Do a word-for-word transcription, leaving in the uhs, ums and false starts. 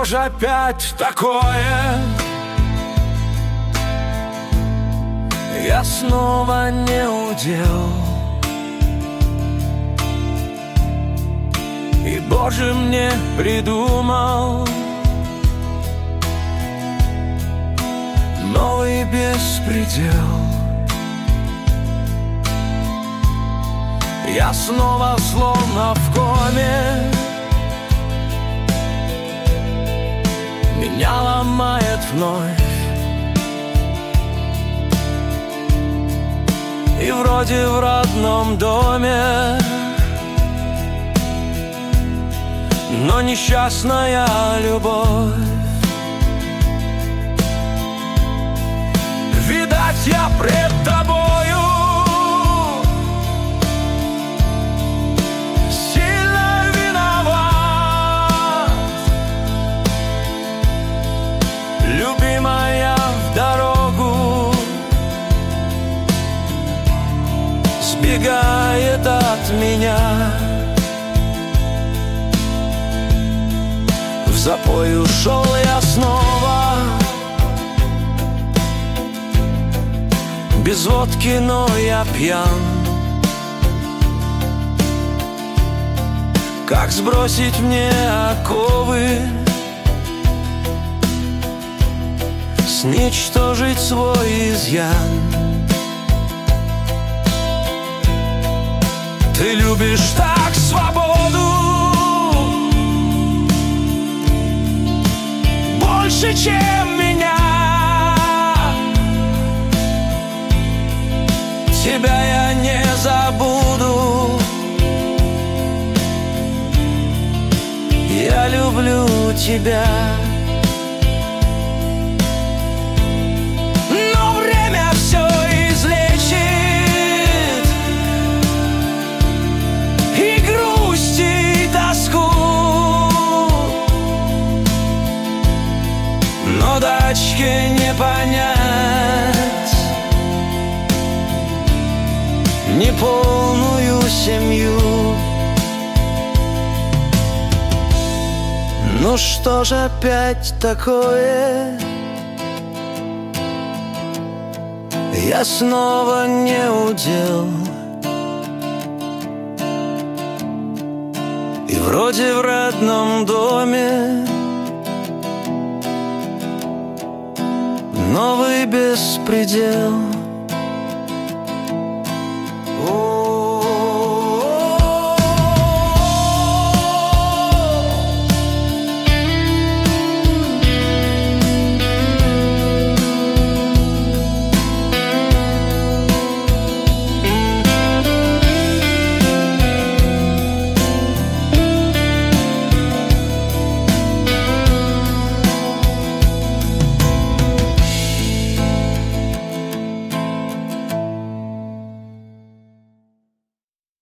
что же опять такое? Я снова не удел. И, Боже, мне придумал новый беспредел. Я снова словно в коме, меня ломает вновь. И вроде в родном доме, но несчастная любовь. Видать, я пред тобою сильно виноват, любимая, в дорогу сбегает от меня. В запой ушел я снова, без водки, но я пьян. Как сбросить мне оковы, сничтожить свой изъян? Ты любишь так свободу больше, чем меня. Тебя я не забуду, я люблю тебя. Но время все излечит, и грусть, и тоску. Но дочке не понять неполную семью. Ну что же опять такое? Я снова не удел. И вроде в родном доме новый беспредел.